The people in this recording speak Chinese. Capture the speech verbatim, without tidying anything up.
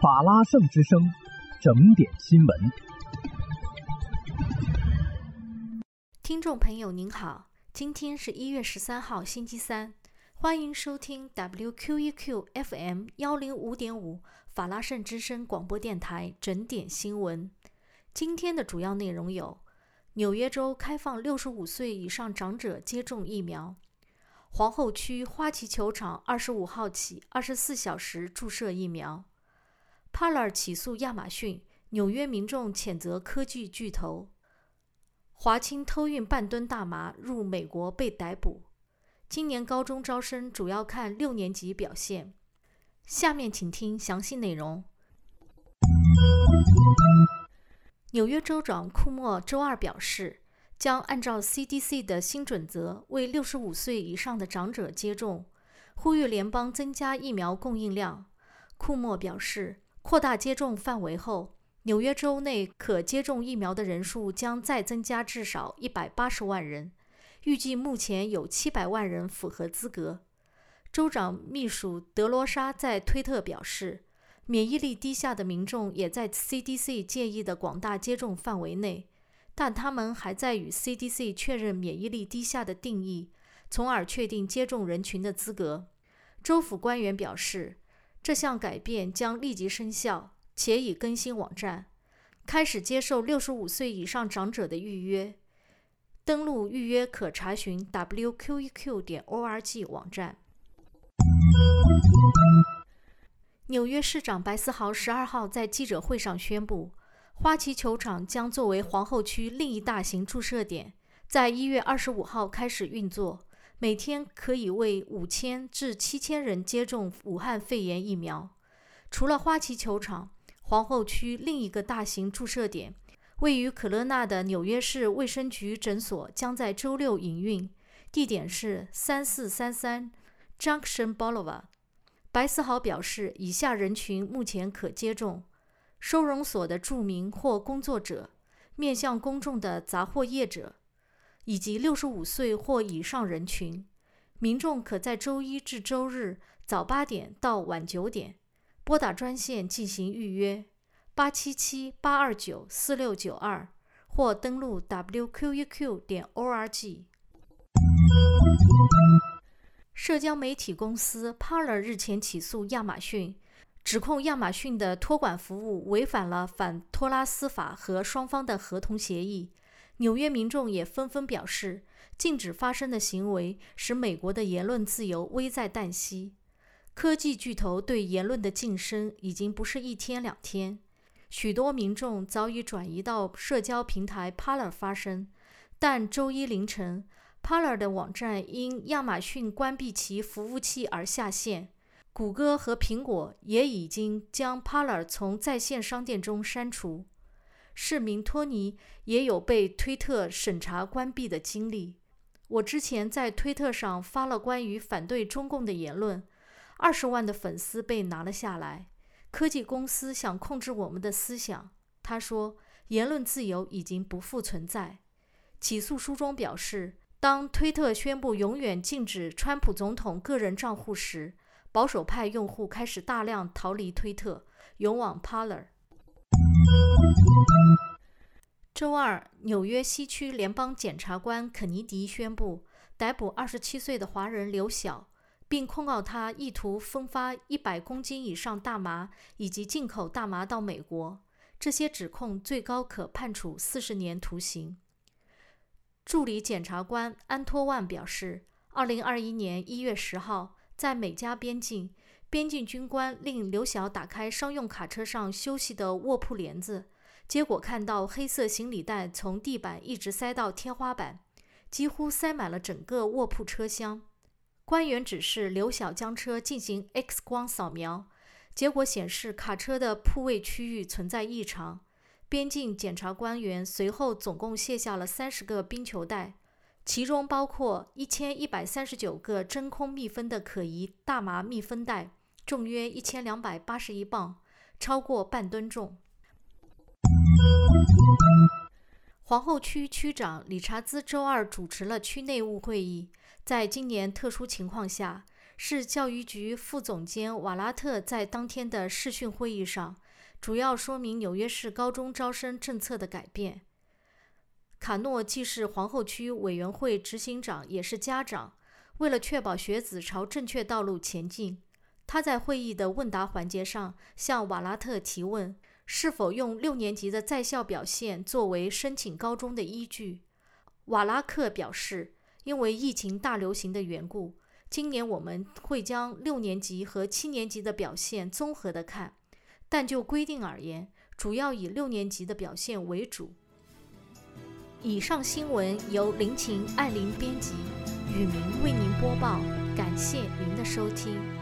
法拉盛之声，整点新闻。 听众朋友您好，今天是一月十三号星期三，欢迎收听 W Q E Q F M 一零五点五 法拉盛之声广播电台整点新闻。今天的主要内容有：纽约州开放六十五岁以上长者接种疫苗；皇后区花旗球场二十五号起二十四小时注射疫苗；Parler 起诉亚马逊，纽约民众谴责科技巨头；华清偷运半吨大麻入美国被逮捕。今年高中招生主要看六年级表现。下面请听详细内容。纽约州长库莫周二表示，将按照 C D C 的新准则为六十五岁以上的长者接种，呼吁联邦增加疫苗供应量。库莫表示，扩大接种范围后，纽约州内可接种疫苗的人数将再增加至少一百八十万人，预计目前有七百万人符合资格。州长秘书德罗莎在推特表示，免疫力低下的民众也在 C D C 建议的广大接种范围内，但他们还在与 C D C 确认免疫力低下的定义，从而确定接种人群的资格。州府官员表示，这项改变将立即生效，且已更新网站，开始接受六十五岁以上长者的预约。登录预约可查询 W Q E Q 点 org 网站。纽约市长白思豪十二号在记者会上宣布，花旗球场将作为皇后区另一大型注射点，在一月二十五号开始运作，每天可以为五千至七千人接种武汉肺炎疫苗。除了花旗球场，皇后区另一个大型注射点，位于可乐纳的纽约市卫生局诊所将在周六营运，地点是三四三三 Junction Boulevard。白思豪表示，以下人群目前可接种：收容所的住民或工作者、面向公众的杂货业者，以及六十五岁或以上人群。民众可在周一至周日早八点到晚九点拨打专线进行预约，八七七八二九四六九二，或登录 W Q E Q 点 org。社交媒体公司 Parler 日前起诉亚马逊，指控亚马逊的托管服务违反了反托拉斯法和双方的合同协议。纽约民众也纷纷表示，禁止发生的行为使美国的言论自由危在旦夕。科技巨头对言论的晋升已经不是一天两天，许多民众早已转移到社交平台 Parler 发声，但周一凌晨Parler 的网站因亚马逊关闭其服务器而下线，谷歌和苹果也已经将 Parler 从在线商店中删除。市民托尼也有被推特审查关闭的经历。我之前在推特上发了关于反对中共的言论，二十万的粉丝被拿了下来。科技公司想控制我们的思想，他说，言论自由已经不复存在。起诉书中表示，当推特宣布永远禁止川普总统个人账户时，保守派用户开始大量逃离推特，涌往 Parler。 周二，纽约西区联邦检察官肯尼迪宣布逮捕二十七岁的华人刘晓，并控告他意图分发一百公斤以上大麻以及进口大麻到美国。这些指控最高可判处四十年徒刑。助理检察官安托万表示，二零二一年一月十号，在美加边境，边境军官令刘晓打开商用卡车上休息的卧铺帘子，结果看到黑色行李袋从地板一直塞到天花板，几乎塞满了整个卧铺车厢。官员指示刘晓将车进行 X 光扫描，结果显示卡车的铺位区域存在异常。边境检察官员随后总共卸下了三十个冰球袋，其中包括一千一百三十九个真空密封的可疑大麻密封袋，重约一千两百八十一磅，超过半吨重。皇后区区长理查兹周二主持了区内务会议，在今年特殊情况下， 是教育局副总监瓦拉特在当天的视讯会议上，主要说明纽约市高中招生政策的改变。卡诺既是皇后区委员会执行长，也是家长。为了确保学子朝正确道路前进，他在会议的问答环节上向瓦拉特提问，是否用六年级的在校表现作为申请高中的依据。瓦拉克表示，因为疫情大流行的缘故，今年我们会将六年级和七年级的表现综合的看，但就规定而言，主要以六年级的表现为主。以上新闻由林晴、艾琳编辑，宇明为您播报，感谢您的收听。